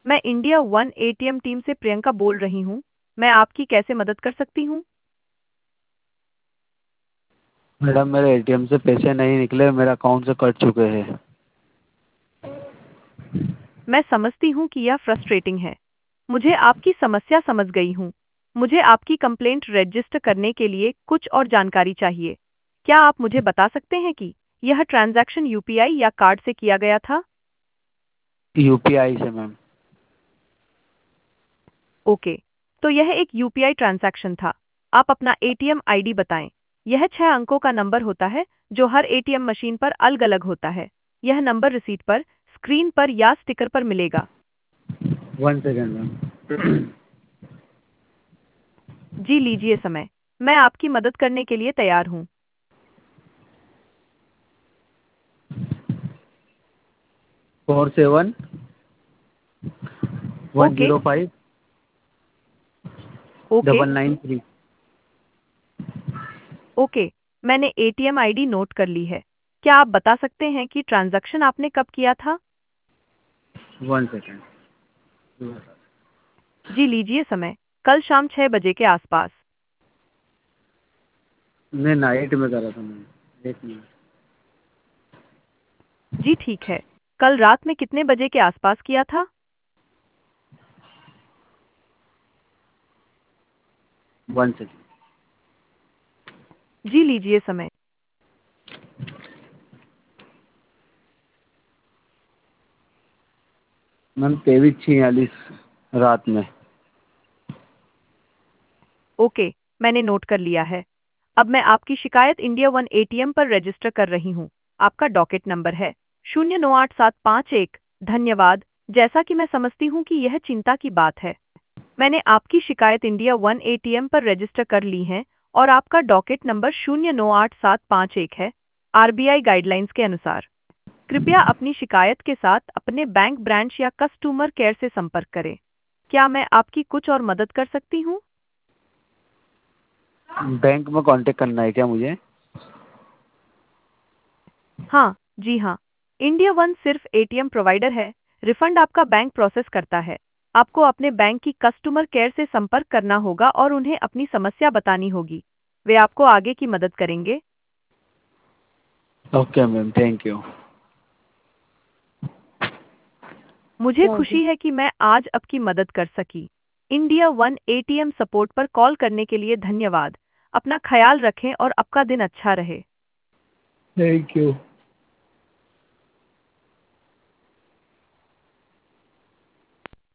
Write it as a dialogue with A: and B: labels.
A: मैं India one ATM team से प्रियंका बोल रही हूँ। मैं आपकी कैसे मदद कर सकती हूँ?
B: मैडम, मेरे एटीएम से पैसे नहीं निकले, मेरे अकाउंट से कट चुके हैं।
A: मैं समझती हूँ कि यह फ्रस्ट्रेटिंग है। मुझे आपकी समस्या समझ गई हूँ। मुझे आपकी कंप्लेंट रजिस्टर करने के लिए कुछ और जानकारी चाहिए। क्या आप मुझे बता सकते हैं कि यह ट्रांजैक्शन यूपीआई या कार्ड से किया गया था?
B: यूपीआई से मैम।
A: ओके, तो यह एक यूपीआई ट्रांजैक्शन था। आप अपना एटीएम आईडी बताएं। यह 6 अंकों का नंबर होता है जो हर एटीएम मशीन पर अलग-अलग होता है। यह नंबर रिसीट पर, स्क्रीन पर या स्टिकर पर मिलेगा।
B: 1 सेकेंड मैम।
A: जी लीजिए समय। मैं आपकी मदद करने के लिए तैयार हूँ।
B: 47 one
A: okay,
B: zero five
A: okay,
B: double 93।
A: Okay. मैंने एटीएम आईडी नोट कर ली है। क्या आप बता सकते हैं कि ट्रांजैक्शन आपने कब किया था?
B: 1 सेकेंड।
A: जी लीजिए समय। कल शाम 6 बजे के आसपास।
B: मैं नाइट में करा था मैम, 1 मिनट।
A: जी ठीक है। कल रात में कितने बजे के आसपास किया था?
B: 1 सेकेंड।
A: जी लीजिए समय।
B: मैम 23:46 रात में।
A: ओके, मैंने नोट कर लिया है। अब मैं आपकी शिकायत इंडिया वन एटीएम पर रजिस्टर कर रही हूँ। आपका डॉकेट नंबर है 098751। धन्यवाद। जैसा कि मैं समझती हूँ कि यह चिंता की बात है। मैंने आपकी शिकायत इंडिया वन एटीएम पर रजिस्टर कर ली है और आपका डॉकेट नंबर 098751 है। आरबीआई गाइडलाइंस के अनुसार कृपया अपनी शिकायत के साथ अपने बैंक ब्रांच या कस्टमर केयर से संपर्क करें। क्या मैं आपकी कुछ और मदद कर सकती हूँ?
B: बैंक में कांटेक्ट करना है क्या मुझे?
A: हाँ, जी हाँ। इंडिया वन सिर्फ एटीएम प्रोवाइडर है। रिफंड आपका बैंक प्रोसेस करता है। आपको अपने बैंक की कस्टमर केयर से संपर्क करना होगा और उन्हें अपनी समस्या बतानी होगी। वे आपको आगे की मदद करेंगे।
B: Okay ma'am, thank you.
A: मुझे खुशी है कि मैं आज आपकी मदद कर सकी। इंडिया वन एटीएम सपोर्ट पर कॉल करने के लिए धन्यवाद। अपना ख्याल रखें और आपका दिन अच्छा रहे।
B: Thank you.